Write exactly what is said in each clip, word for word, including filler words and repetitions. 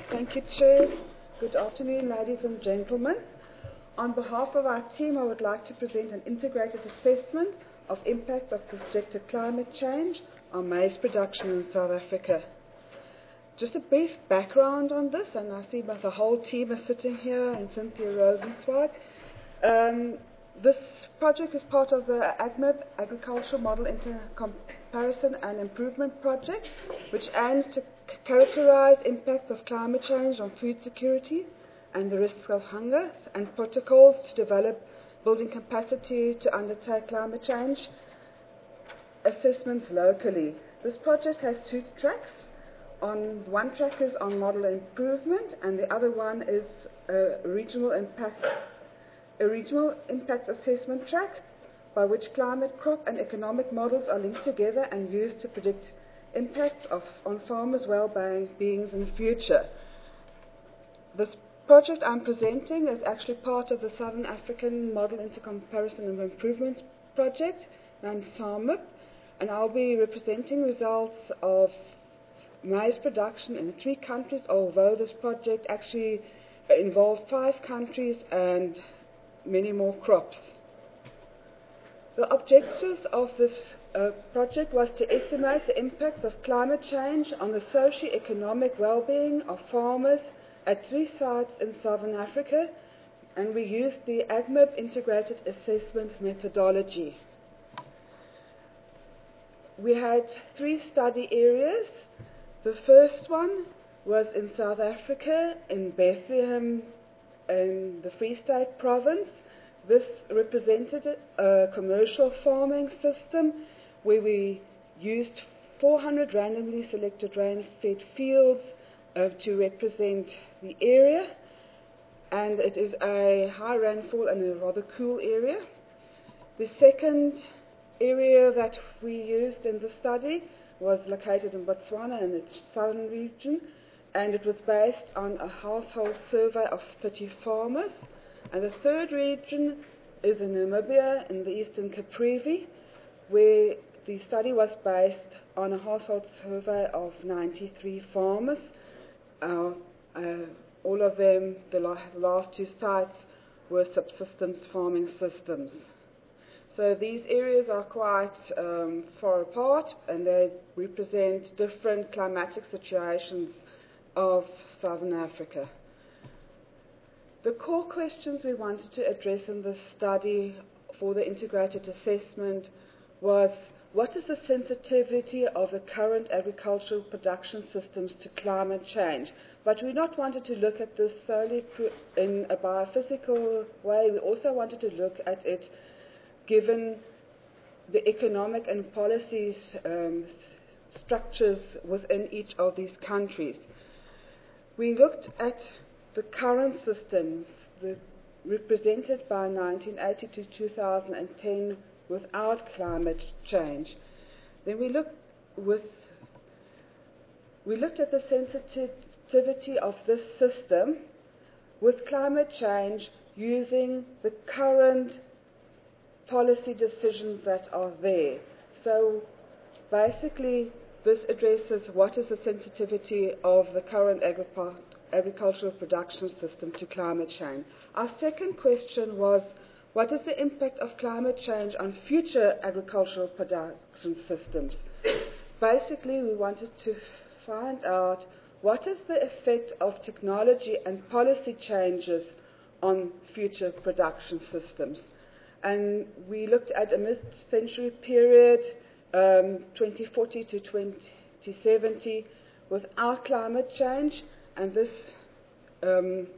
Thank you, Chair. Good afternoon, ladies and gentlemen. On behalf of our team, I would like to present an integrated assessment of impact of projected climate change on maize production in South Africa. Just a brief background on this, and I see that the whole team is sitting here, and Cynthia Rosenzweig. Um, this project is part of the AgMib Agricultural Model Intercomparison and Improvement Project, which aims to c- characterize impacts of climate change on food security and the risks of hunger, and protocols to develop building capacity to undertake climate change assessments locally. This project has two tracks. On one track is on model improvement, and the other one is a regional impact, a regional impact assessment track, by which climate, crop, and economic models are linked together and used to predict impacts of, on farmers' well-being in the future. This project I'm presenting is actually part of the Southern African Model Intercomparison and Improvement Project, and SAMIP, and I'll be representing results of maize production in three countries, although this project actually involved five countries and many more crops. The objectives of this uh, project was to estimate the impacts of climate change on the socio-economic well-being of farmers at three sites in Southern Africa, and we used the AgMib Integrated Assessment methodology. We had three study areas. The first one was in South Africa, in Bethlehem, in the Free State province. This represented a commercial farming system where we used four hundred randomly selected rain-fed fields uh, to represent the area, and it is a high rainfall and a rather cool area. The second area that we used in the study was located in Botswana in its southern region, and it was based on a household survey of thirty farmers. And the third region is in Namibia in the Eastern Caprivi, where the study was based on a household survey of ninety-three farmers. Uh, uh, all of them, the la- last two sites, were subsistence farming systems. So these areas are quite um, far apart, and they represent different climatic situations of Southern Africa. The core questions we wanted to address in this study for the integrated assessment was, what is the sensitivity of the current agricultural production systems to climate change? But we not wanted to look at this solely in a biophysical way. We also wanted to look at it given the economic and policies um, structures within each of these countries. We looked at the current systems the, represented by nineteen eighty to two thousand ten without climate change. Then we looked, with, we looked at the sensitivity of this system with climate change using the current policy decisions that are there. So basically this addresses what is the sensitivity of the current agri- agricultural production system to climate change. Our second question was, what is the impact of climate change on future agricultural production systems? Basically we wanted to find out what is the effect of technology and policy changes on future production systems. And we looked at a mid-century period, um, twenty forty to twenty seventy, without climate change, and this um,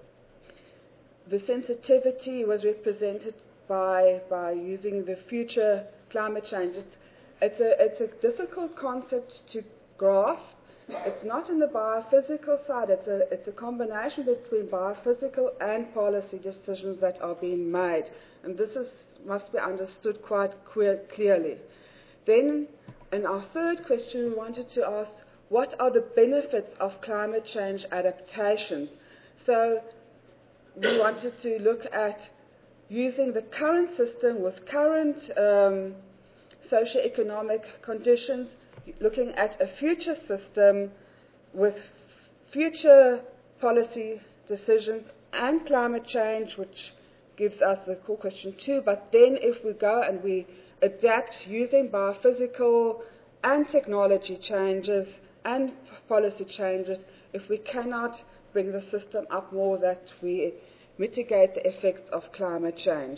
the sensitivity was represented by by using the future climate change. It's, it's a it's a difficult concept to grasp. It's not in the biophysical side. It's a it's a combination between biophysical and policy decisions that are being made, and this is must be understood quite queer, clearly. Then, in our third question, we wanted to ask, what are the benefits of climate change adaptation? So we wanted to look at using the current system with current um, socio-economic conditions, looking at a future system with future policy decisions and climate change, which gives us the core question two. But then if we go and we adapt using biophysical and technology changes and policy changes, if we cannot bring the system up more, that we mitigate the effects of climate change.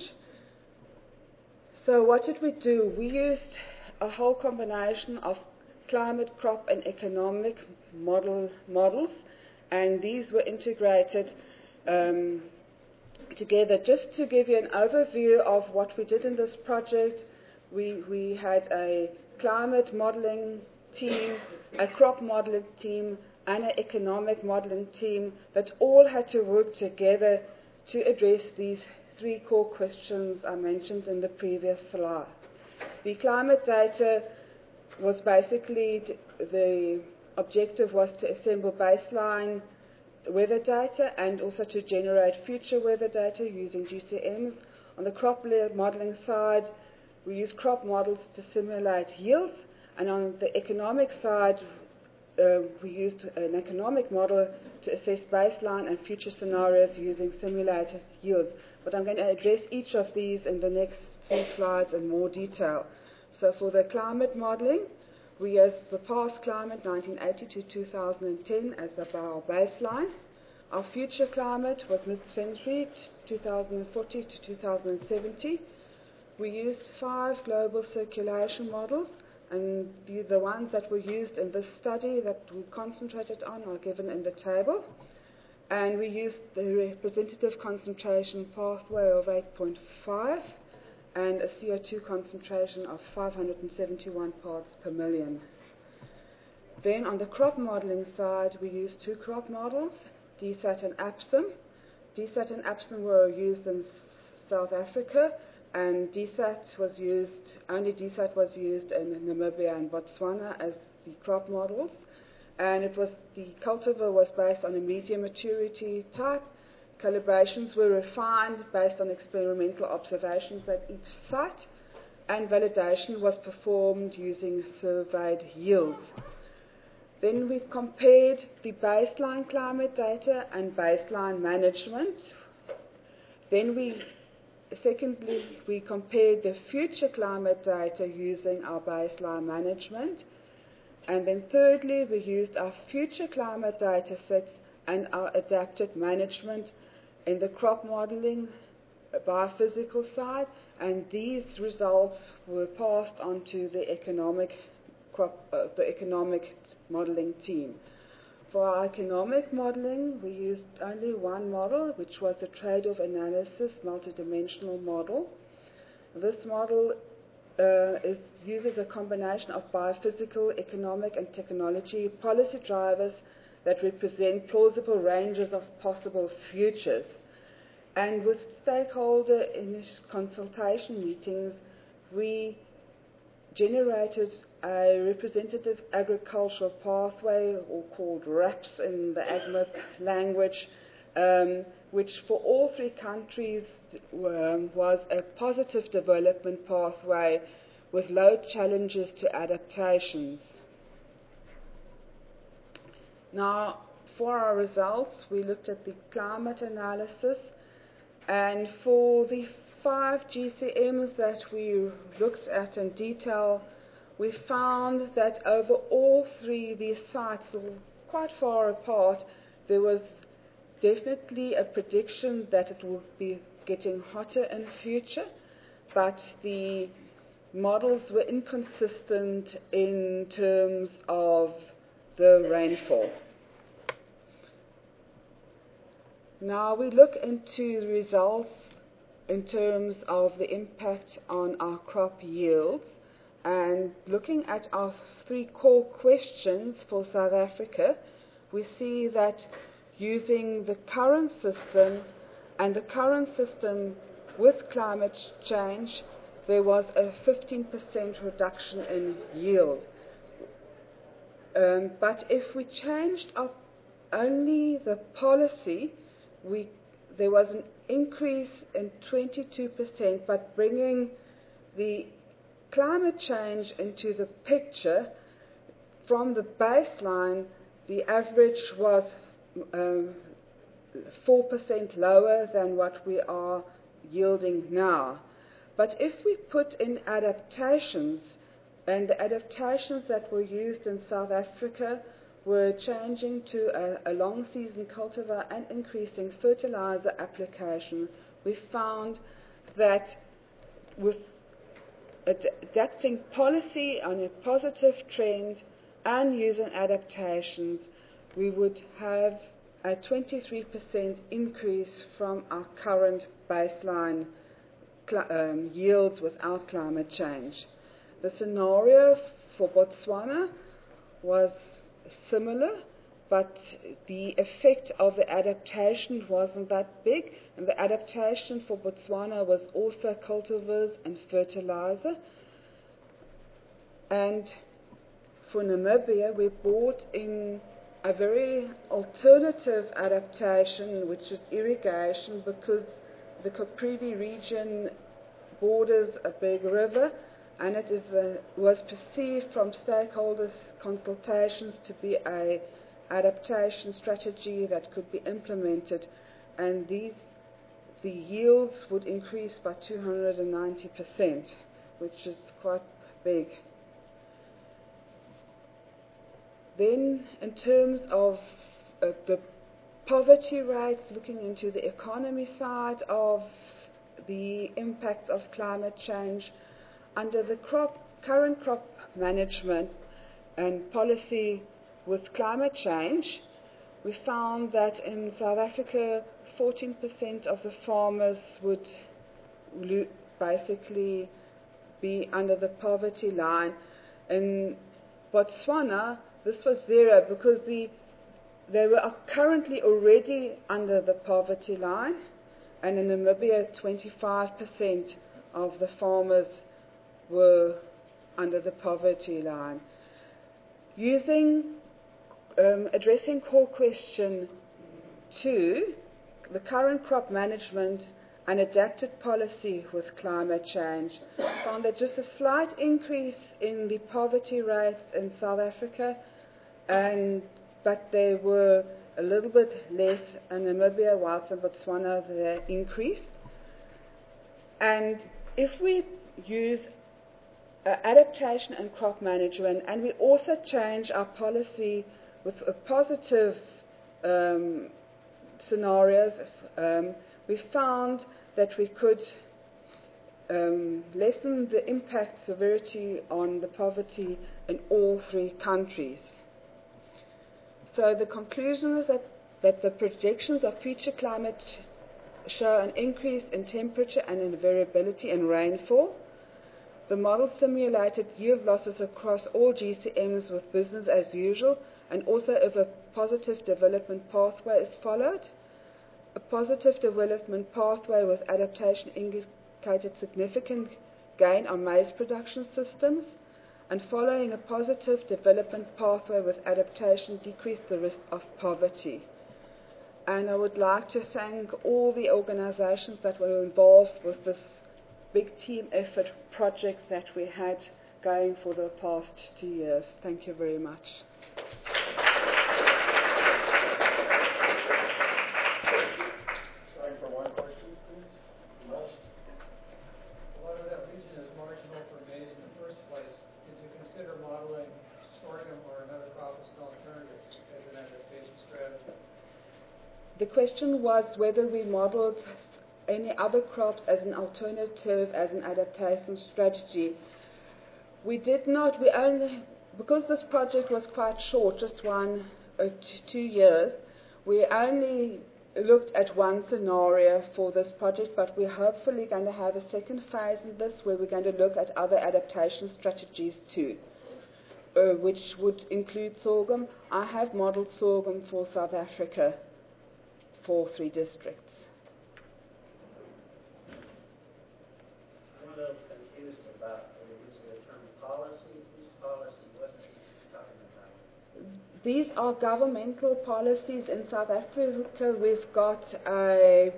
So what did we do? We used a whole combination of climate, crop and economic model, models, and these were integrated um, together. Just to give you an overview of what we did in this project, we, we had a climate modeling team, a crop modeling team, and an economic modeling team that all had to work together to address these three core questions I mentioned in the previous slide. The climate data was basically, the objective was to assemble baseline weather data and also to generate future weather data using G C Ms. On the crop modeling side, we used crop models to simulate yields, and on the economic side, uh, we used an economic model to assess baseline and future scenarios using simulated yields. But I'm going to address each of these in the next few slides in more detail. So for the climate modeling, we used the past climate, nineteen eighty to two thousand ten, as our baseline. Our future climate was mid-century, two thousand forty to two thousand seventy. We used five global circulation models, and the, the ones that were used in this study that we concentrated on are given in the table. And we used the representative concentration pathway of eight point five and a C O two concentration of five hundred seventy-one parts per million. Then on the crop modeling side, we used two crop models, D SAT and APSIM. D SAT and APSIM were used in South Africa, and D SAT was used, only D SAT was used in Namibia and Botswana as the crop models. And it was, the cultivar was based on a medium maturity type. Calibrations were refined based on experimental observations at each site, and validation was performed using surveyed yields. Then we compared the baseline climate data and baseline management. Then we, secondly, we compared the future climate data using our baseline management. And then thirdly, we used our future climate data sets and our adapted management in the crop modeling biophysical side, and these results were passed on to the economic crop, uh, the economic modeling team. For our economic modeling, we used only one model, which was a trade-off analysis multidimensional model. This model uh, is, uses a combination of biophysical, economic, and technology policy drivers that represent plausible ranges of possible futures. And with stakeholder in consultation meetings, we generated a representative agricultural pathway, or called RAPS in the AgMap language, um, which for all three countries um, was a positive development pathway with low challenges to adaptations. Now, for our results, we looked at the climate analysis, and for the five G C Ms that we looked at in detail, we found that over all three these sites, quite far apart, there was definitely a prediction that it would be getting hotter in the future, but the models were inconsistent in terms of the rainfall. Now we look into the results in terms of the impact on our crop yields, and looking at our three core questions for South Africa, we see that using the current system and the current system with climate change, there was a fifteen percent reduction in yield. Um, but if we changed up only the policy, we, there was an increase in twenty-two percent, but bringing the climate change into the picture, from the baseline, the average was um, four percent lower than what we are yielding now. But if we put in adaptations, and the adaptations that were used in South Africa were changing to a, a long season cultivar and increasing fertilizer application, we found that with ad- adapting policy on a positive trend and using adaptations, we would have a twenty-three percent increase from our current baseline cl- um, yields without climate change. The scenario for Botswana was similar, but the effect of the adaptation wasn't that big, and the adaptation for Botswana was also cultivars and fertilizer. And for Namibia, we brought in a very alternative adaptation, which is irrigation, because the Caprivi region borders a big river, and it is a, was perceived from stakeholders' consultations to be a adaptation strategy that could be implemented, and these the yields would increase by two hundred ninety percent, which is quite big. Then, in terms of uh, the poverty rates, looking into the economy side of the impact of climate change, under the crop, current crop management and policy with climate change, we found that in South Africa, fourteen percent of the farmers would lo- basically be under the poverty line. In Botswana, this was zero because the, they were currently already under the poverty line, and in Namibia, twenty-five percent of the farmers were under the poverty line. Using, um, addressing core question two, the current crop management and adapted policy with climate change, found that just a slight increase in the poverty rates in South Africa, and but they were a little bit less in Namibia, whilst in Botswana they increased. And if we use uh, adaptation and crop management, and we also change our policy with a positive um, scenarios, um, we found that we could um, lessen the impact severity on the poverty in all three countries. So the conclusion is that, that the projections of future climate show an increase in temperature and in variability in rainfall. The model simulated yield losses across all G C Ms with business as usual, and also if a positive development pathway is followed. A positive development pathway with adaptation indicated significant gain on maize production systems, and following a positive development pathway with adaptation decreased the risk of poverty. And I would like to thank all the organizations that were involved with this big team effort project that we had going for the past two years. Thank you very much. Time for one question, please. Yes. A lot of that region is marginal for maize in the first place. Did you consider modeling sorghum or another crop as an alternative as an adaptation strategy? The question was whether we modeled any other crops as an alternative, as an adaptation strategy. We did not, we only, because this project was quite short, just one or two years, we only looked at one scenario for this project, but we're hopefully going to have a second phase in this where we're going to look at other adaptation strategies too, uh, which would include sorghum. I have modeled sorghum for South Africa for three districts. I'm a little confused about when you use the term policy. Whose policy? What are you talking about? These are governmental policies in South Africa. We've got a,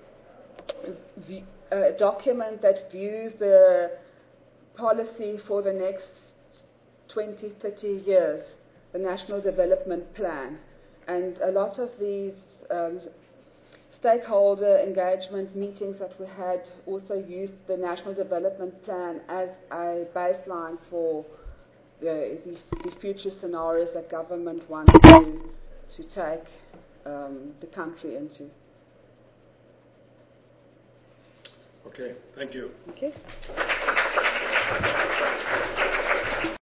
a document that views the policy for the next twenty, thirty years, the National Development Plan. and a lot of these um, stakeholder engagement meetings that we had also used the National Development Plan as a baseline for the, the, the future scenarios that government wants to, to take um, the country into. Okay, thank you. Okay.